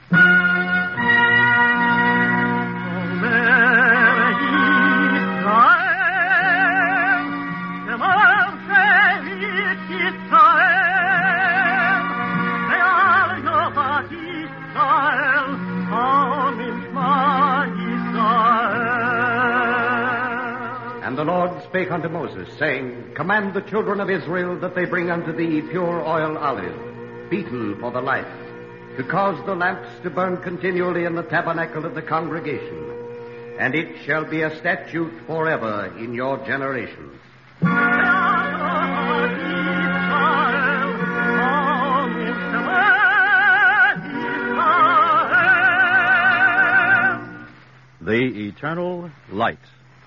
And the Lord spake unto Moses, saying, Command the children of Israel that they bring unto thee pure oil olive, beaten for the light, to cause the lamps to burn continually in the tabernacle of the congregation. And it shall be a statute forever in your generations. The Eternal Light.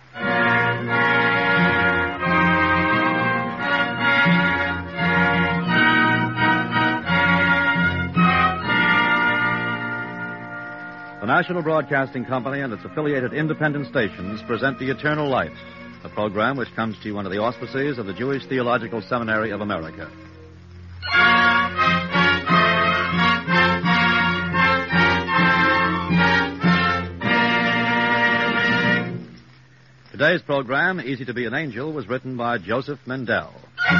The National Broadcasting Company and its affiliated independent stations present The Eternal Light, a program which comes to you under the auspices of the Jewish Theological Seminary of America. Today's program, Easy to Be an Angel, was written by Joseph Mendel.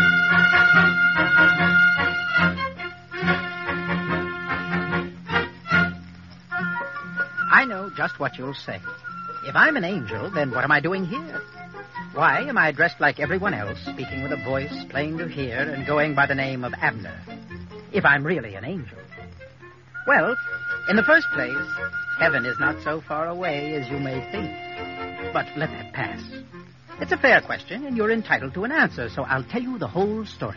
I know just what you'll say. If I'm an angel, then what am I doing here? Why am I dressed like everyone else, speaking with a voice plain to hear and going by the name of Abner, if I'm really an angel? Well, in the first place, heaven is not so far away as you may think. But let that pass. It's a fair question, and you're entitled to an answer, so I'll tell you the whole story.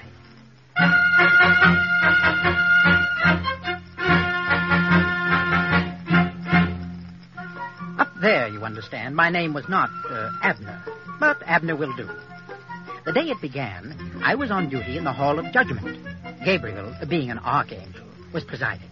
Up there, you understand, my name was not Abner, but Abner will do. The day it began, I was on duty in the Hall of Judgment. Gabriel, being an archangel, was presiding.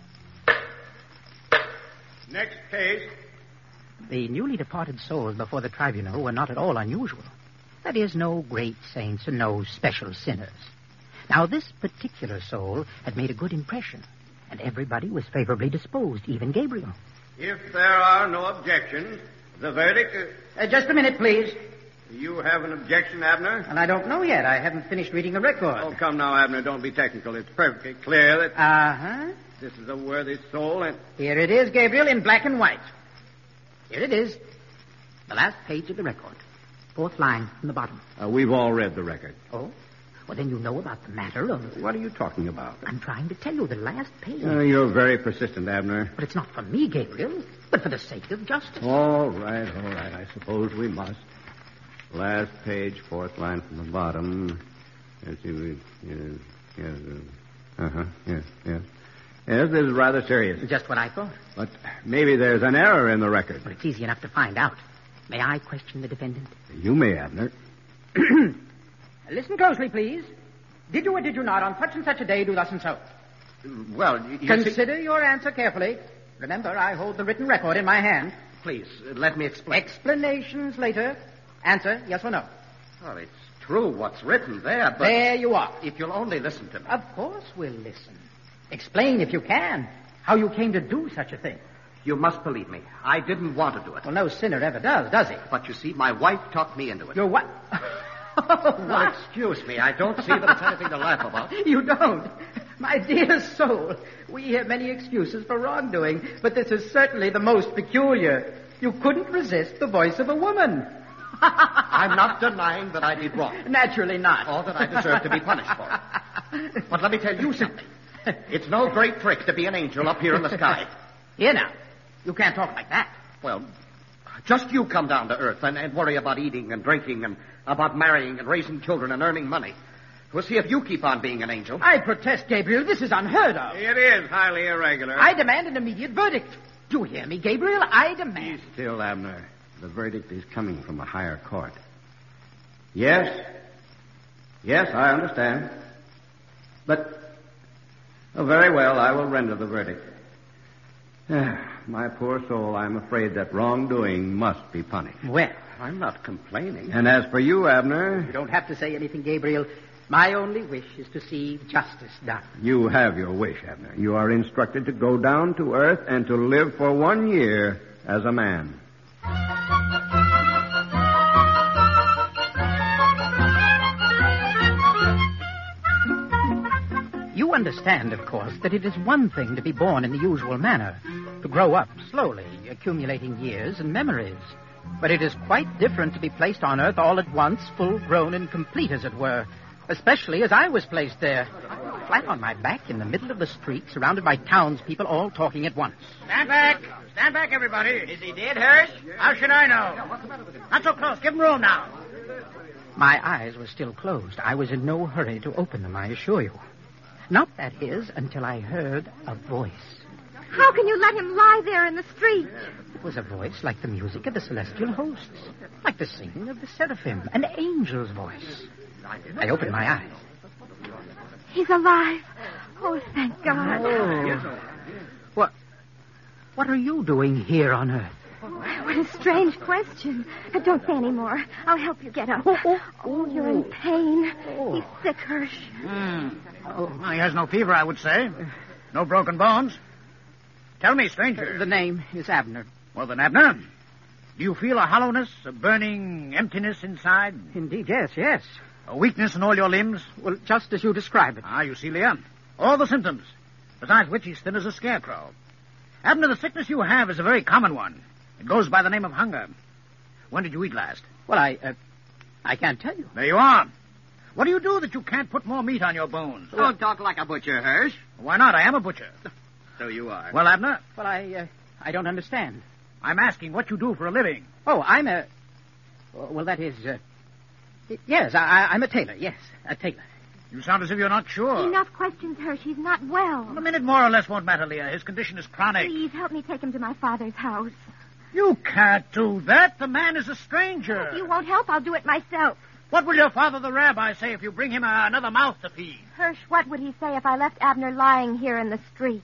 Next case. The newly departed souls before the tribunal were not at all unusual. That is, no great saints and no special sinners. Now, this particular soul had made a good impression, and everybody was favorably disposed, even Gabriel. If there are no objections, the verdict... Just a minute, please. You have an objection, Abner? Well, I don't know yet. I haven't finished reading the record. Oh, come now, Abner. Don't be technical. It's perfectly clear that... Uh-huh. This is a worthy soul, and... Here it is, Gabriel, in black and white. Here it is. The last page of the record. Fourth line from the bottom. We've all read the record. Oh? Well, then you know about the matter of... What are you talking about? I'm trying to tell you the last page. You're very persistent, Abner. But it's not for me, Gabriel, but for the sake of justice. All right. I suppose we must. Last page, fourth line from the bottom. Let's see. Yes. Yes, this is rather serious. Just what I thought. But maybe there's an error in the record. Well, it's easy enough to find out. May I question the defendant? You may, Abner. Listen closely, please. Did you or did you not, on such and such a day, do thus and so? Well, Consider your answer carefully. Remember, I hold the written record in my hand. Please, let me explain. Explanations later. Answer, yes or no? Well, it's true what's written there, but... There you are. If you'll only listen to me. Of course we'll listen. Explain, if you can, how you came to do such a thing. You must believe me. I didn't want to do it. Well, no sinner ever does he? But you see, my wife talked me into it. Your what? Well, excuse me. I don't see that it's anything to laugh about. You don't? My dear soul, we hear many excuses for wrongdoing, but this is certainly the most peculiar. You couldn't resist the voice of a woman. I'm not denying that I did wrong. Naturally not. Or that I deserve to be punished for it. But let me tell you something. It's no great trick to be an angel up here in the sky. Here now. You can't talk like that. Well, just you come down to earth and worry about eating and drinking and about marrying and raising children and earning money. We'll see if you keep on being an angel. I protest, Gabriel. This is unheard of. It is highly irregular. I demand an immediate verdict. Do you hear me, Gabriel? I demand... Be still, Abner. The verdict is coming from a higher court. Yes, I understand. But, very well, I will render the verdict. My poor soul, I'm afraid that wrongdoing must be punished. Well, I'm not complaining. And as for you, Abner... You don't have to say anything, Gabriel. My only wish is to see justice done. You have your wish, Abner. You are instructed to go down to Earth and to live for 1 year as a man. You understand, of course, that it is one thing to be born in the usual manner, to grow up slowly, accumulating years and memories. But it is quite different to be placed on Earth all at once, full-grown and complete, as it were, especially as I was placed there, flat on my back in the middle of the street, surrounded by townspeople all talking at once. Stand back. Stand back, everybody. Is he dead, Hirsch? How should I know? Not so close. Give him room now. My eyes were still closed. I was in no hurry to open them, I assure you. Not, that is, until I heard a voice. How can you let him lie there in the street? It was a voice like the music of the celestial hosts, like the singing of the seraphim, an angel's voice. I opened my eyes. He's alive. Oh, thank God. Oh. What are you doing here on Earth? What a strange question. Don't say any more. I'll help you get up. Oh, you're in pain. He's sick, Hirsch. Well, he has no fever, I would say. No broken bones. Tell me, stranger. The name is Abner. Well, then, Abner, do you feel a hollowness, a burning emptiness inside? Indeed, yes. A weakness in all your limbs? Well, just as you describe it. You see, Leah, all the symptoms. Besides which, he's thin as a scarecrow. Abner, the sickness you have is a very common one. It goes by the name of hunger. When did you eat last? Well, I can't tell you. There you are. What do you do that you can't put more meat on your bones? Don't talk like a butcher, Hirsch. Why not? I am a butcher. So you are. Well, Abner? Well, I don't understand. I'm asking what you do for a living. Oh, I'm a... Well, that is... Yes, I'm a tailor, yes, a tailor. You sound as if you're not sure. Enough questions, Hirsch. He's not well. A minute more or less won't matter, Leah. His condition is chronic. Please, help me take him to my father's house. You can't do that. The man is a stranger. If you won't help, I'll do it myself. What will your father, the rabbi, say if you bring him another mouth to feed? Hirsch, what would he say if I left Abner lying here in the street?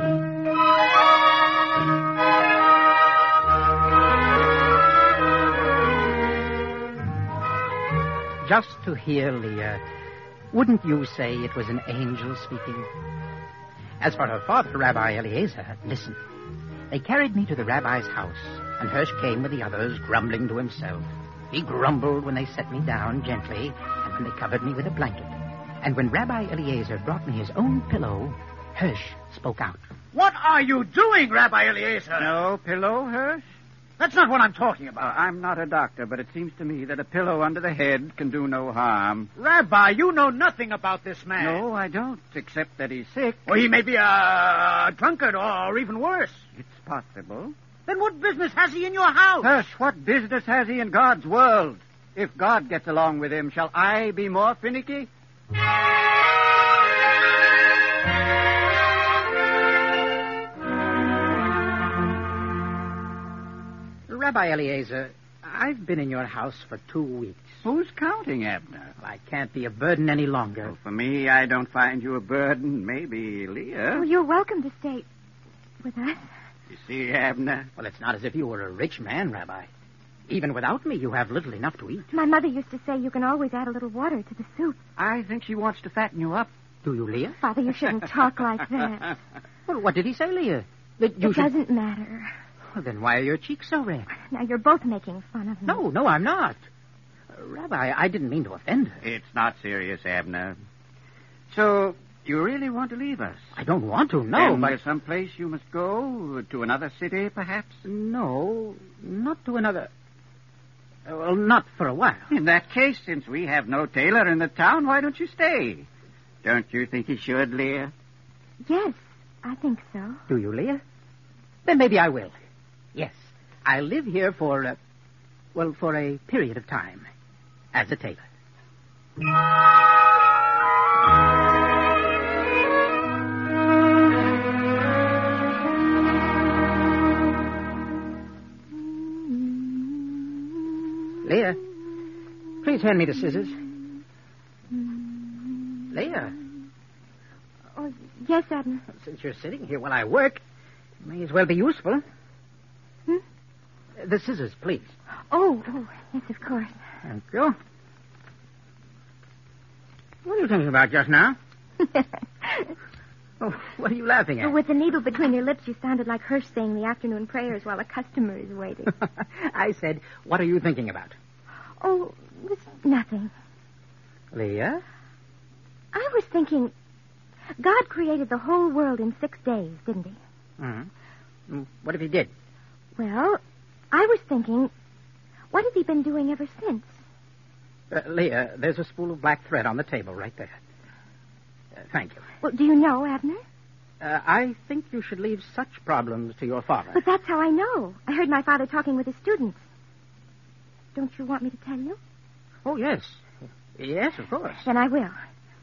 Just to hear Leah, wouldn't you say it was an angel speaking? As for her father, Rabbi Eliezer, listen. They carried me to the rabbi's house, and Hirsch came with the others, grumbling to himself. He grumbled when they set me down gently, and when they covered me with a blanket. And when Rabbi Eliezer brought me his own pillow, Hirsch spoke out. What are you doing, Rabbi Eliezer? No pillow, Hirsch? That's not what I'm talking about. I'm not a doctor, but it seems to me that a pillow under the head can do no harm. Rabbi, you know nothing about this man. No, I don't, except that he's sick. Or he may be a drunkard, or even worse. It's possible. Then what business has he in your house? Hirsch, what business has he in God's world? If God gets along with him, shall I be more finicky? Rabbi Eliezer, I've been in your house for 2 weeks. Who's counting, Abner? Well, I can't be a burden any longer. Well, for me, I don't find you a burden. Maybe Leah. Oh, you're welcome to stay with us. You see, Abner? Well, it's not as if you were a rich man, Rabbi. Even without me, you have little enough to eat. My mother used to say you can always add a little water to the soup. I think she wants to fatten you up. Do you, Leah? Father, you shouldn't talk like that. Well, what did he say, Leah? That you It doesn't matter. Well, then why are your cheeks so red? Now, you're both making fun of me. No, I'm not. Rabbi, I didn't mean to offend her. It's not serious, Abner. So, you really want to leave us? I don't want to, no, Then but... there's some place you must go? To another city, perhaps? No, not to another... Well, not for a while. In that case, since we have no tailor in the town, why don't you stay? Don't you think you should, Leah? Yes, I think so. Do you, Leah? Then maybe I will. Yes, I'll live here for, for a period of time. As a tailor. Leah, please hand me the scissors. Leah. Oh, yes, Abner. Since you're sitting here while I work, it may as well be useful. The scissors, please. Oh, yes, of course. Thank you. What are you thinking about just now? Oh, what are you laughing at? With the needle between your lips, you sounded like Hirsch saying the afternoon prayers while a customer is waiting. I said, what are you thinking about? Oh, it's nothing. Leah? I was thinking, God created the whole world in 6 days, didn't he? Mm-hmm. What if he did? Well, I was thinking, what has he been doing ever since? Leah, there's a spool of black thread on the table right there. Thank you. Well, do you know, Abner? I think you should leave such problems to your father. But that's how I know. I heard my father talking with his students. Don't you want me to tell you? Oh, yes. Yes, of course. Then I will.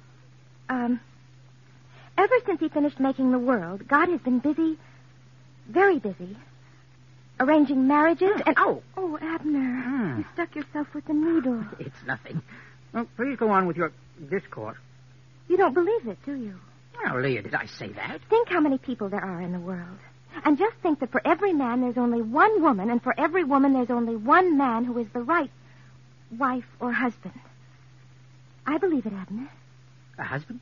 Ever since he finished making the world, God has been busy, very busy, arranging marriages and... Oh, Abner, you stuck yourself with the needle. It's nothing. Well, please go on with your discourse. You don't believe it, do you? Now, Leah, did I say that? Think how many people there are in the world. And just think that for every man there's only one woman, and for every woman there's only one man who is the right wife or husband. I believe it, Abner. A husband?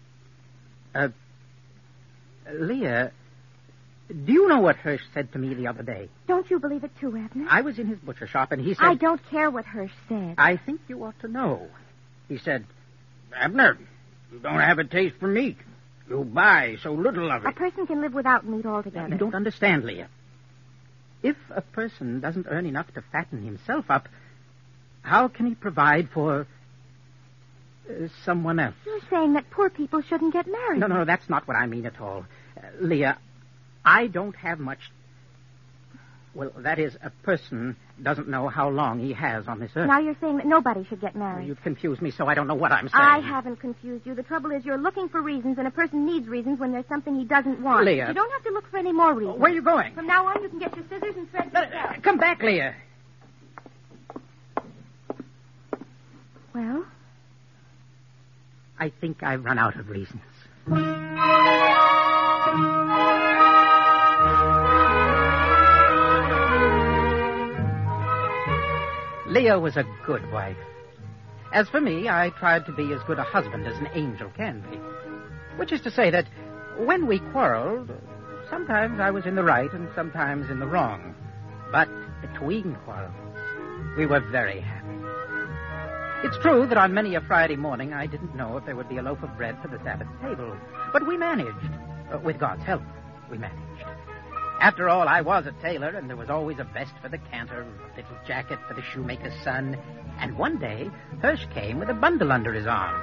Leah, do you know what Hirsch said to me the other day? Don't you believe it too, Abner? I was in his butcher shop, and he said... I don't care what Hirsch said. I think you ought to know. He said, Abner, you don't have a taste for meat. You buy so little of it. A person can live without meat altogether. You don't understand, Leah. If a person doesn't earn enough to fatten himself up, how can he provide for someone else? You're saying that poor people shouldn't get married. No, that's not what I mean at all. Leah, I don't have much... Well, that is, a person doesn't know how long he has on this earth. Now you're saying that nobody should get married. You've confused me, so I don't know what I'm saying. I haven't confused you. The trouble is you're looking for reasons, and a person needs reasons when there's something he doesn't want. Leah. You don't have to look for any more reasons. Where are you going? From now on, you can get your scissors and thread yourself. Come back, Leah. Well? I think I've run out of reasons. Leah was a good wife. As for me, I tried to be as good a husband as an angel can be. Which is to say that when we quarreled, sometimes I was in the right and sometimes in the wrong. But between quarrels, we were very happy. It's true that on many a Friday morning I didn't know if there would be a loaf of bread for the Sabbath table. But we managed. With God's help, we managed. After all, I was a tailor, and there was always a vest for the cantor, a little jacket for the shoemaker's son. And one day, Hirsch came with a bundle under his arm.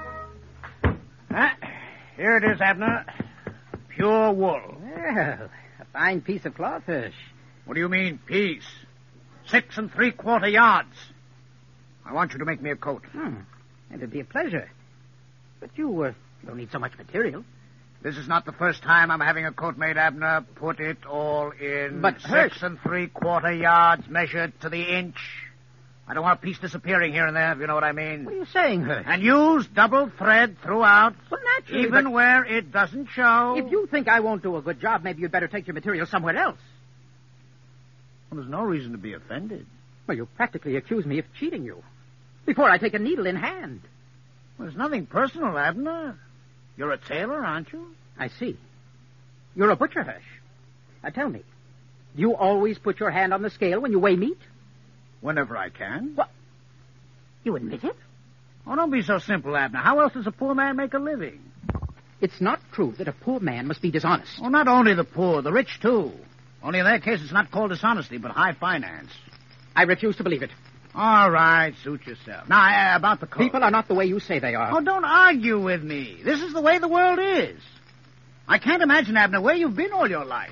Here it is, Abner. Pure wool. Well, a fine piece of cloth, Hirsch. What do you mean, piece? 6 3/4 yards. I want you to make me a coat. It'd be a pleasure. But you don't need so much material. This is not the first time I'm having a coat made, Abner. Put it all in. But 6 3/4 yards, measured to the inch. I don't want a piece disappearing here and there, if you know what I mean. What are you saying, Hirsch? And use double thread throughout. Well, naturally, even where it doesn't show. If you think I won't do a good job, maybe you'd better take your material somewhere else. Well, there's no reason to be offended. Well, you practically accuse me of cheating you. Before I take a needle in hand. Well, there's nothing personal, Abner. You're a tailor, aren't you? I see. You're a butcher, Hirsch. Now tell me, do you always put your hand on the scale when you weigh meat? Whenever I can. What? You admit it? Oh, don't be so simple, Abner. How else does a poor man make a living? It's not true that a poor man must be dishonest. Oh, not only the poor, the rich, too. Only in their case, it's not called dishonesty, but high finance. I refuse to believe it. All right, suit yourself. Now, about the coat. People are not the way you say they are. Oh, don't argue with me. This is the way the world is. I can't imagine, Abner, where you've been all your life.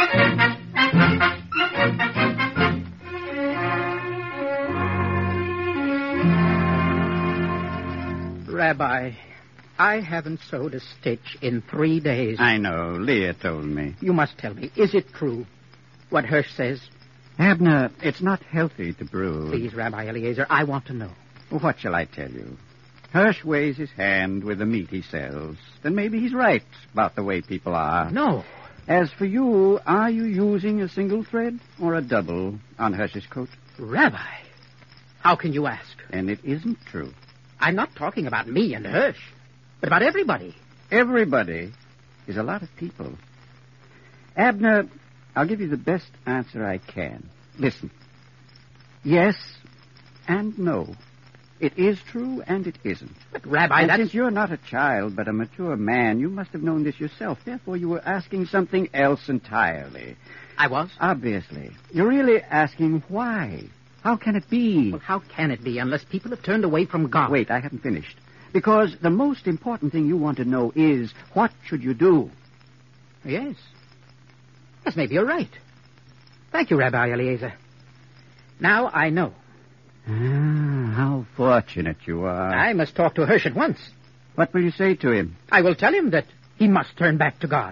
Rabbi, I haven't sewed a stitch in 3 days. I know. Leah told me. You must tell me, is it true what Hirsch says? Abner, it's not healthy to brood. Please, Rabbi Eliezer, I want to know. What shall I tell you? Hirsch weighs his hand with the meat he sells. Then maybe he's right about the way people are. No. As for you, are you using a single thread or a double on Hirsch's coat? Rabbi, how can you ask? And it isn't true. I'm not talking about me and Hirsch, but about everybody. Everybody is a lot of people. Abner, I'll give you the best answer I can. Listen. Yes and no. It is true and it isn't. But, Rabbi, and that's... since you're not a child but a mature man, you must have known this yourself. Therefore, you were asking something else entirely. I was? Obviously. You're really asking why. How can it be? Well, how can it be unless people have turned away from God? Wait, I haven't finished. Because the most important thing you want to know is, what should you do? Yes. Yes, maybe you're right. Thank you, Rabbi Eliezer. Now I know. Ah, how fortunate you are. I must talk to Hirsch at once. What will you say to him? I will tell him that he must turn back to God.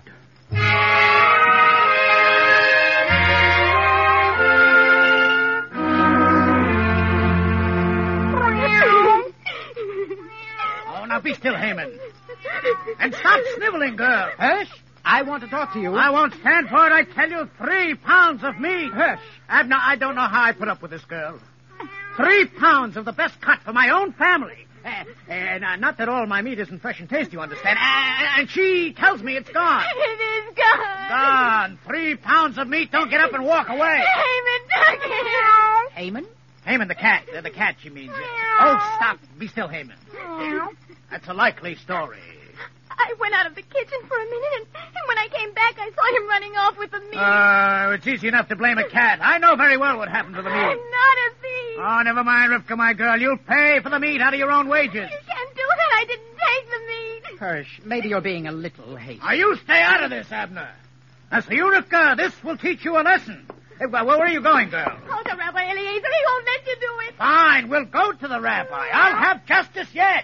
Oh, now be still, Haman. And stop sniveling, girl. Hirsch, I want to talk to you. I won't stand for it. I tell you, 3 pounds of meat. Hirsch. Abner, I don't know how I put up with this girl. 3 pounds of the best cut for my own family. Not that all my meat isn't fresh and tasty, you understand. And she tells me it's gone. It is gone. Gone. 3 pounds of meat. Don't get up and walk away. Haman took it. Haman? Haman, the cat. The cat, she means. Oh, stop. Be still, Haman. That's a likely story. I went out of the kitchen for a minute, and when I came back, I saw him running off with the meat. It's easy enough to blame a cat. I know very well what happened to the meat. I'm not a thief. Oh, never mind, Rivka, my girl. You'll pay for the meat out of your own wages. You can't do that. I didn't take the meat. Hirsch, maybe you're being a little hasty. Now, you stay out of this, Abner. As for you, Rivka, this will teach you a lesson. Where are you going, girl? Oh, to Rabbi Eliezer. He won't let you do it. Fine, we'll go to the rabbi. I'll have justice yet.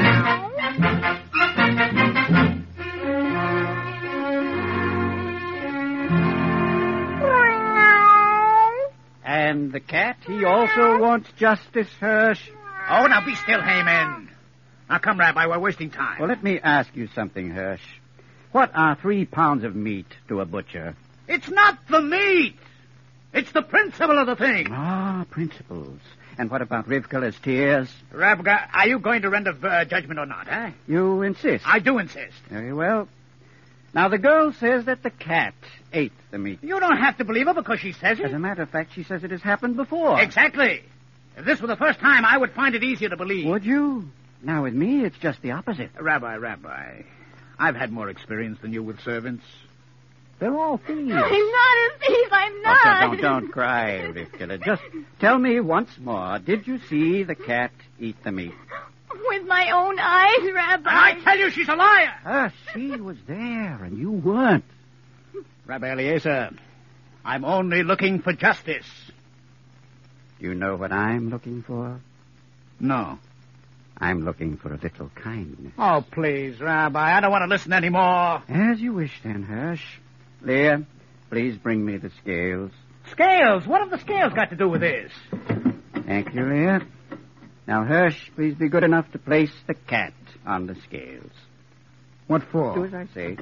And the cat, he also wants justice, Hirsch. Oh, now be still, Haman. Now come, Rabbi, we're wasting time. Well, let me ask you something, Hirsch. What are 3 pounds of meat to a butcher? It's not the meat. It's the principle of the thing. Ah, principles. And what about Rivka's tears? Rabbi, are you going to render judgment or not, eh? You insist. I do insist. Very well. Now, the girl says that the cat ate the meat. You don't have to believe her because she says it. As a matter of fact, she says it has happened before. Exactly. If this were the first time, I would find it easier to believe. Would you? Now, with me, it's just the opposite. Rabbi, I've had more experience than you with servants. They're all thieves. I'm not a thief. I'm not. Oh, don't cry, Rivka. Just tell me once more, did you see the cat eat the meat? With my own eyes, Rabbi. And I tell you she's a liar. She was there, and you weren't. Rabbi Eliezer, I'm only looking for justice. Do you know what I'm looking for? No. I'm looking for a little kindness. Oh, please, Rabbi, I don't want to listen anymore. As you wish, then, Hirsch. Leah, please bring me the scales. Scales? What have the scales got to do with this? Thank you, Leah. Now, Hirsch, please be good enough to place the cat on the scales. What for? Do as I say.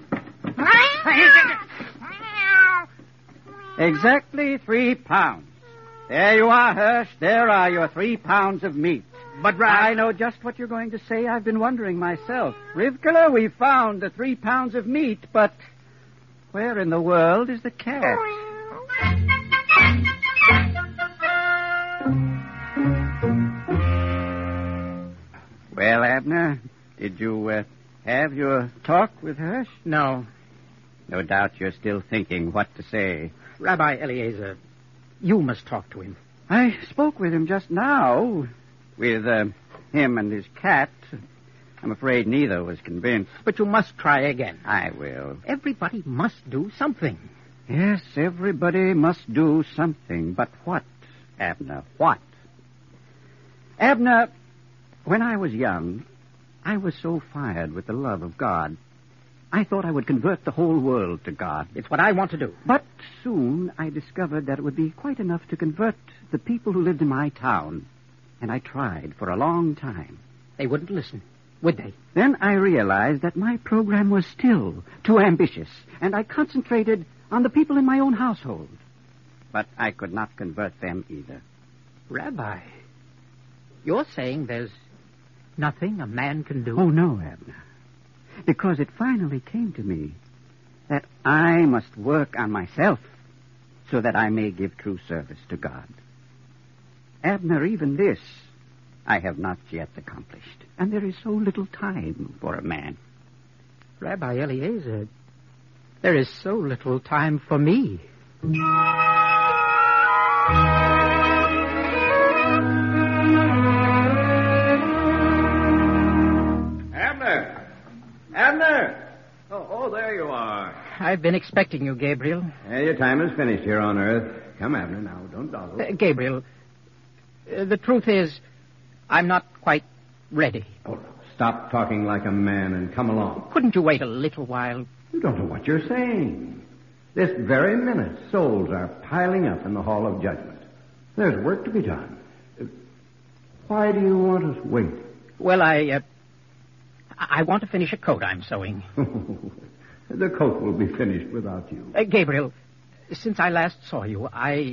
Exactly 3 pounds. There you are, Hirsch. There are your 3 pounds of meat. But, I know just what you're going to say. I've been wondering myself. Rivka, we found the 3 pounds of meat, but where in the world is the cat? Well, Abner, did you have your talk with Hirsch? No. No doubt you're still thinking what to say. Rabbi Eliezer, you must talk to him. I spoke with him just now. With him and his cat. I'm afraid neither was convinced. But you must try again. I will. Everybody must do something. Yes, everybody must do something. But what, Abner? What? Abner, when I was young, I was so fired with the love of God. I thought I would convert the whole world to God. It's what I want to do. But soon I discovered that it would be quite enough to convert the people who lived in my town. And I tried for a long time. They wouldn't listen, would they? Then I realized that my program was still too ambitious, and I concentrated on the people in my own household. But I could not convert them either. Rabbi, you're saying there's nothing a man can do? Oh, no, Abner. Because it finally came to me that I must work on myself so that I may give true service to God. Abner, even this I have not yet accomplished, and there is so little time for a man. Rabbi Eliezer, there is so little time for me. Abner! Abner! Oh, there you are. I've been expecting you, Gabriel. Your time is finished here on Earth. Come, Abner, now. Don't dawdle. Gabriel, the truth is, I'm not quite ready. Oh, stop talking like a man and come along. Couldn't you wait a little while? You don't know what you're saying. This very minute, souls are piling up in the Hall of Judgment. There's work to be done. Why do you want us to wait? Well, I want to finish a coat I'm sewing. The coat will be finished without you. Gabriel, since I last saw you,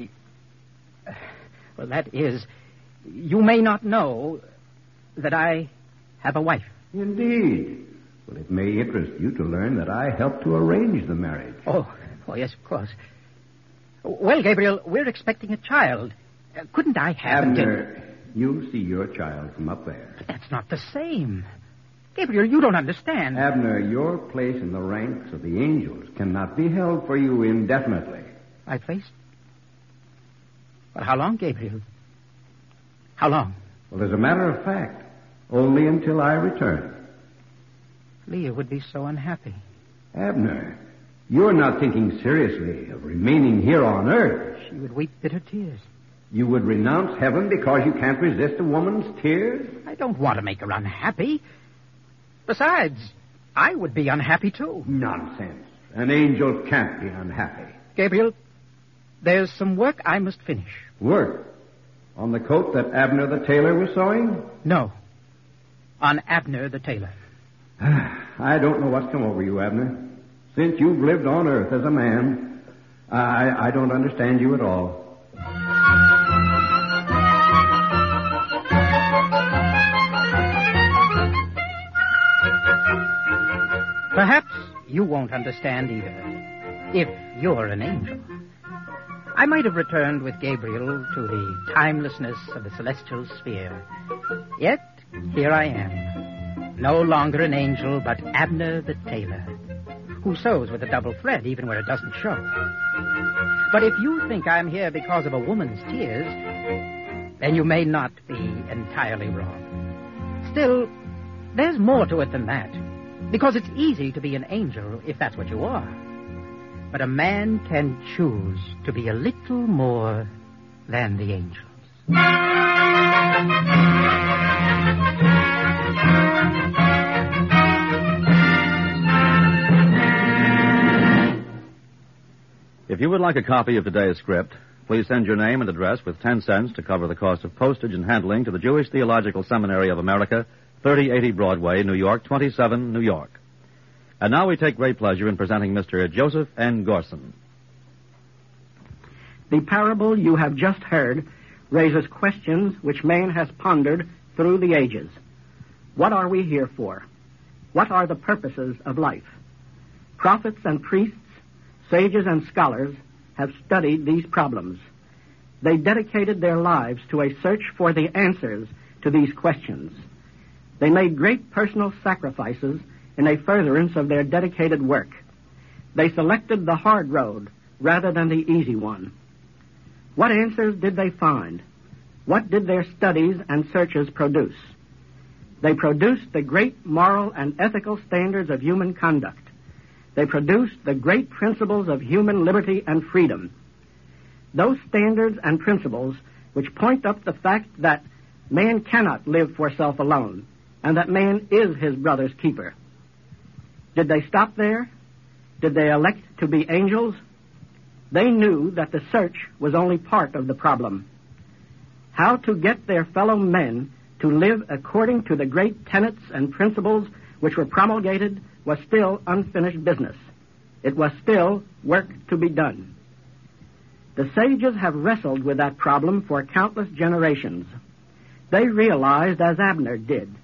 well, that is, you may not know that I have a wife. Indeed. Well, it may interest you to learn that I helped to arrange the marriage. Oh, yes, of course. Well, Gabriel, we're expecting a child. Couldn't I have Abner, you'll see your child from up there. But that's not the same. Gabriel, you don't understand. Abner, your place in the ranks of the angels cannot be held for you indefinitely. My place? But how long, Gabriel? How long? Well, as a matter of fact, only until I return. Leah would be so unhappy. Abner, you're not thinking seriously of remaining here on Earth. She would weep bitter tears. You would renounce heaven because you can't resist a woman's tears? I don't want to make her unhappy. Besides, I would be unhappy, too. Nonsense. An angel can't be unhappy. Gabriel, there's some work I must finish. Work? On the coat that Abner the tailor was sewing? No. On Abner the tailor. I don't know what's come over you, Abner. Since you've lived on Earth as a man, I don't understand you at all. Perhaps you won't understand either, if you're an angel. I might have returned with Gabriel to the timelessness of the celestial sphere. Yet, here I am, no longer an angel, but Abner the tailor, who sews with a double thread even where it doesn't show. But if you think I'm here because of a woman's tears, then you may not be entirely wrong. Still, there's more to it than that. Because it's easy to be an angel if that's what you are. But a man can choose to be a little more than the angels. If you would like a copy of today's script, please send your name and address with 10 cents to cover the cost of postage and handling to the Jewish Theological Seminary of America, 3080 Broadway, New York, 27, New York. And now we take great pleasure in presenting Mr. Joseph N. Gorson. The parable you have just heard raises questions which man has pondered through the ages. What are we here for? What are the purposes of life? Prophets and priests, sages and scholars have studied these problems. They dedicated their lives to a search for the answers to these questions. They made great personal sacrifices in a furtherance of their dedicated work. They selected the hard road rather than the easy one. What answers did they find? What did their studies and searches produce? They produced the great moral and ethical standards of human conduct. They produced the great principles of human liberty and freedom. Those standards and principles which point up the fact that man cannot live for self alone, and that man is his brother's keeper. Did they stop there? Did they elect to be angels? They knew that the search was only part of the problem. How to get their fellow men to live according to the great tenets and principles which were promulgated was still unfinished business. It was still work to be done. The sages have wrestled with that problem for countless generations. They realized, as Abner did,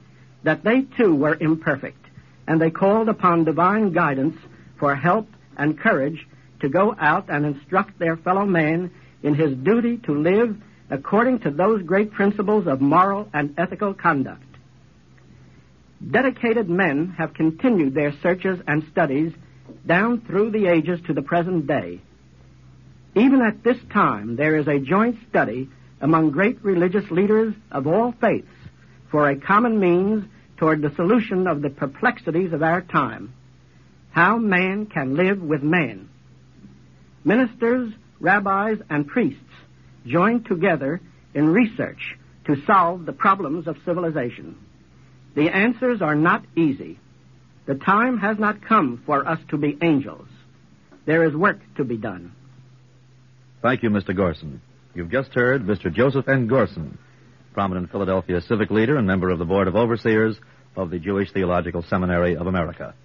that they too were imperfect, and they called upon divine guidance for help and courage to go out and instruct their fellow man in his duty to live according to those great principles of moral and ethical conduct. Dedicated men have continued their searches and studies down through the ages to the present day. Even at this time, there is a joint study among great religious leaders of all faiths for a common means toward the solution of the perplexities of our time. How man can live with man. Ministers, rabbis, and priests join together in research to solve the problems of civilization. The answers are not easy. The time has not come for us to be angels. There is work to be done. Thank you, Mr. Gorson. You've just heard Mr. Joseph N. Gorson, prominent Philadelphia civic leader and member of the Board of Overseers of the Jewish Theological Seminary of America.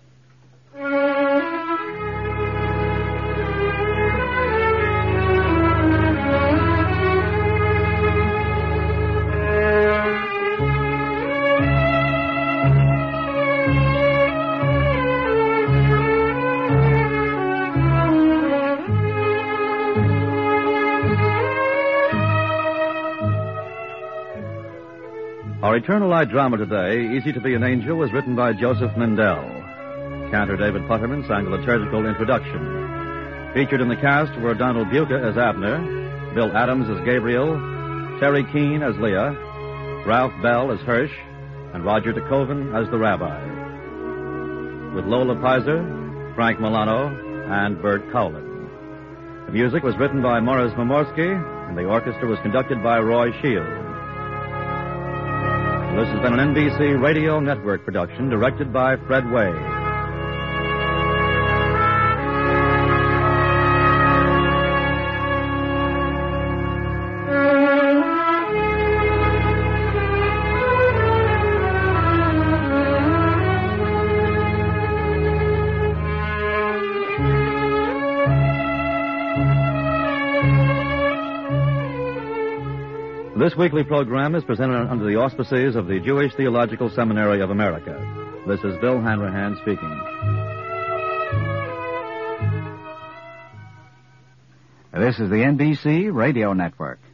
Our Eternal Light drama today, Easy to be an Angel, was written by Joseph Mindell. Cantor David Putterman sang the liturgical introduction. Featured in the cast were Donald Buca as Abner, Bill Adams as Gabriel, Terry Keane as Leah, Ralph Bell as Hirsch, and Roger DeKoven as the Rabbi. With Lola Pizer, Frank Milano, and Bert Cowlin. The music was written by Morris Momorsky, and the orchestra was conducted by Roy Shields. This has been an NBC Radio Network production directed by Fred Way. This weekly program is presented under the auspices of the Jewish Theological Seminary of America. This is Bill Hanrahan speaking. This is the NBC Radio Network.